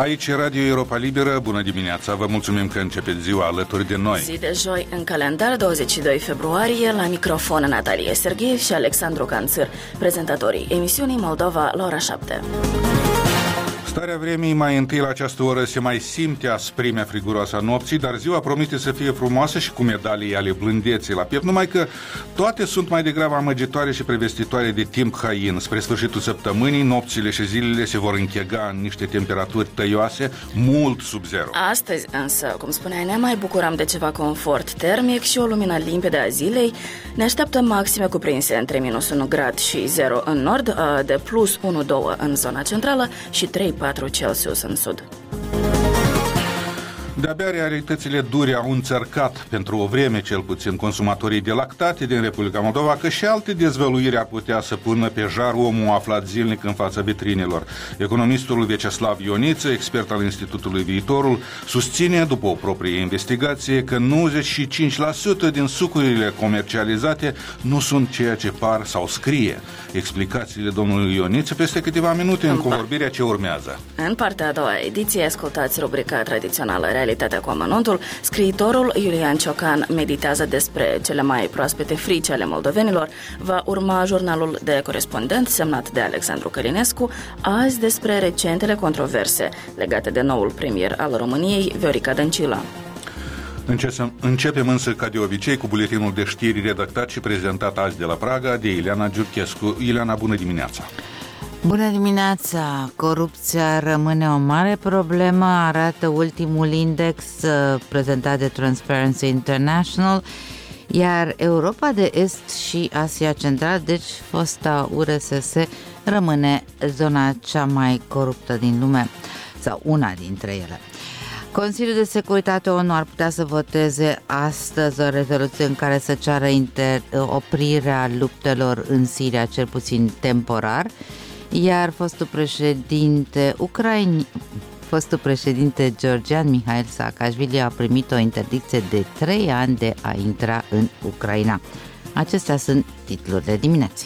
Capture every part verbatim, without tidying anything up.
Aici e Radio Europa Liberă, bună dimineața, vă mulțumim că începeți ziua alături de noi. Zi de joi în calendar, douăzeci și doi februarie, la microfon Natalia Serghiev și Alexandru Canțăr, prezentatorii emisiunii Moldova la ora șapte. Starea vremii mai întâi la această oră se mai simte asprimea friguroasă a nopții, dar ziua promite să fie frumoasă și cu medalii ale blândeții la piept, numai că toate sunt mai degrabă amăgitoare și prevestitoare de timp hain. Spre sfârșitul săptămânii, nopțile și zilele se vor închega în niște temperaturi tăioase, mult sub zero. Astăzi însă, cum spuneai, ne mai bucurăm de ceva confort termic și o lumină limpede a zilei. Ne așteaptă maxime cuprinse între minus unu grad și zero în nord, de plus unu doi în zona centrală și trei patru Celsius în sud. De-abia realitățile dure au înțărcat pentru o vreme cel puțin consumatorii de lactate din Republica Moldova, că și alte dezvăluiri ar putea să pună pe jar omul aflat zilnic în fața vitrinelor. Economistul Vyacheslav Ioniță, expert al Institutului Viitorul, susține, după o proprie investigație, că nouăzeci și cinci la sută din sucurile comercializate nu sunt ceea ce par sau scrie. Explicațiile domnului Ioniță peste câteva minute în convorbirea ce urmează. În partea a doua ediție ascultați rubrica tradițională Realitatea cu amănuntul. Scriitorul Iulian Ciocan meditează despre cele mai proaspete frici ale moldovenilor. Va urma jurnalul de corespondent semnat de Alexandru Călinescu, azi despre recentele controverse legate de noul premier al României, Viorica Dăncilă. Începem însă, ca de obicei, cu buletinul de știri redactat și prezentat azi de la Praga de Ileana Giurchescu. Ileana, bună dimineața! Bună dimineața! Corupția rămâne o mare problemă, arată ultimul index uh, prezentat de Transparency International, iar Europa de Est și Asia Centrală, deci fosta U R S S, rămâne zona cea mai coruptă din lume, sau una dintre ele. Consiliul de Securitate O N U ar putea să voteze astăzi o rezoluție în care să ceară inter- oprirea luptelor în Siria, cel puțin temporar, iar fostul președinte ucraini, fostul președinte georgian Mihail Saakashvili a primit o interdicție de trei ani de a intra în Ucraina. Acestea sunt titlurile dimineții.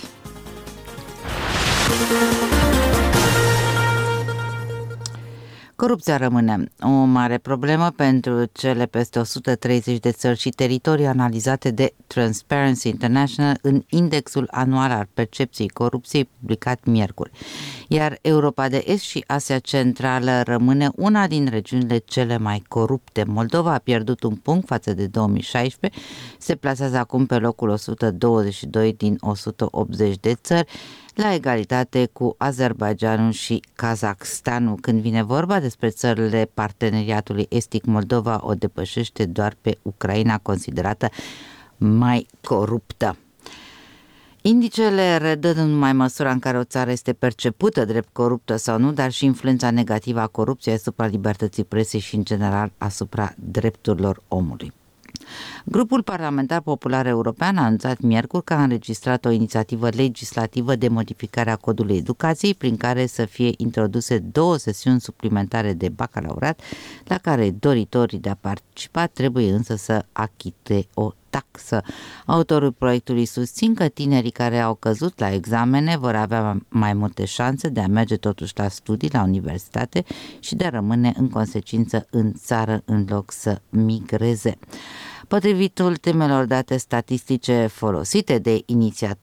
Corupția rămâne o mare problemă pentru cele peste o sută treizeci de țări și teritorii analizate de Transparency International în indexul anual al percepției corupției publicat miercuri. Iar Europa de Est și Asia Centrală rămâne una din regiunile cele mai corupte. Moldova a pierdut un punct față de două mii șaisprezece, se plasează acum pe locul o sută douăzeci și doi din o sută optzeci de țări, la egalitate cu Azerbaidjanul și Kazakhstanul. Când vine vorba despre țările parteneriatului estic, Moldova o depășește doar pe Ucraina, considerată mai coruptă. Indicele redă nu numai măsura în care o țară este percepută drept coruptă sau nu, dar și influența negativă a corupției asupra libertății presei și, în general, asupra drepturilor omului. Grupul Parlamentar Popular European a anunțat miercuri că a înregistrat o inițiativă legislativă de modificare a codului educației, prin care să fie introduse două sesiuni suplimentare de bacalaureat, la care doritorii de a participa trebuie însă să achite o taxă. Autorul proiectului susțin că tinerii care au căzut la examene vor avea mai multe șanse de a merge totuși la studii la universitate și de a rămâne în consecință în țară în loc să migreze. Potrivit ultimelor date statistice folosite de inițiatori,